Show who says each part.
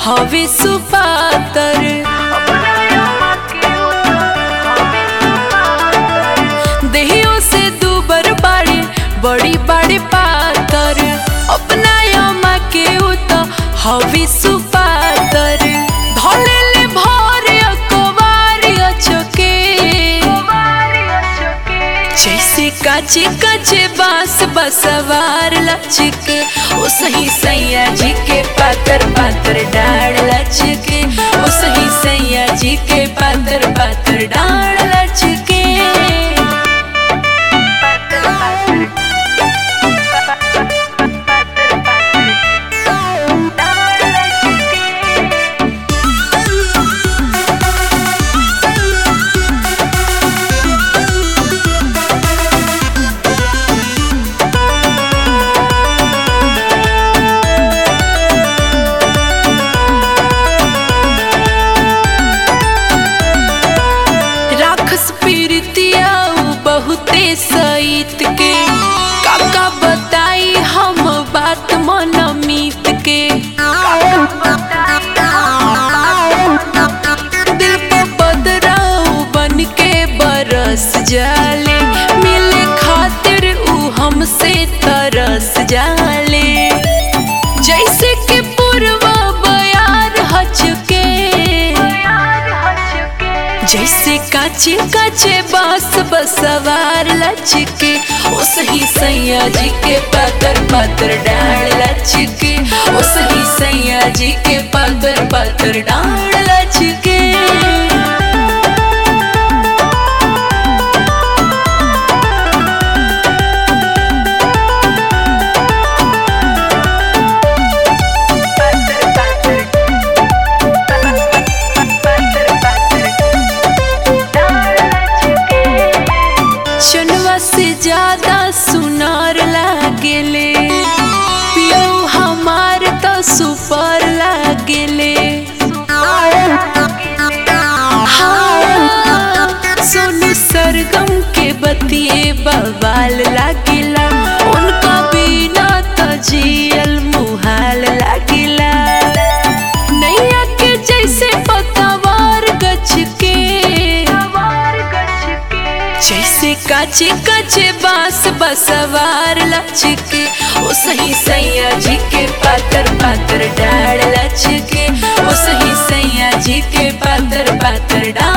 Speaker 1: हवे सुपातर। देहियों से दूबर बाड़े बड़ी बड़े पातर, अपना यमा के उत हवे सुपातर। धोलेले भोर अकवार अचके, जैसे काचे काचे बांस बसवार लचके। ओ सही सैया जी के पातर पातर डाढ़ लचके, ओ सही सैया जी के पातर पातर डाढ़ लचके। बहुते सईत के काका बताई हम बात मन मीत के। दिल पे बदराऊ बन के बरस जाले, मिले खातिर ऊ हमसे तरस जाले। जैसे कि पूर्वा बयार हचके, जैसे काचे काचे बांस बसवार लचके। ओ सही सैया जी के पातर पातर डाढ़ लचके, ओ सही सैया जी के पातर पातर डाढ़ लचके। चनवा से ज्यादा सुनार लागेले, पियो हमार तो सुपर लागेले। हाँ, सोनू सरगम के बतिये बवाल लागेला, उनका बिना तो जियल मुहाल लागेला। नैया के जैसे पतवार गचके, जैसे काचे काचे बांस बसवार लचके। ओ सही सैया जी के पातर पातर डाढ़ लचके, ओ सही सैया जी के पातर पातर डाढ़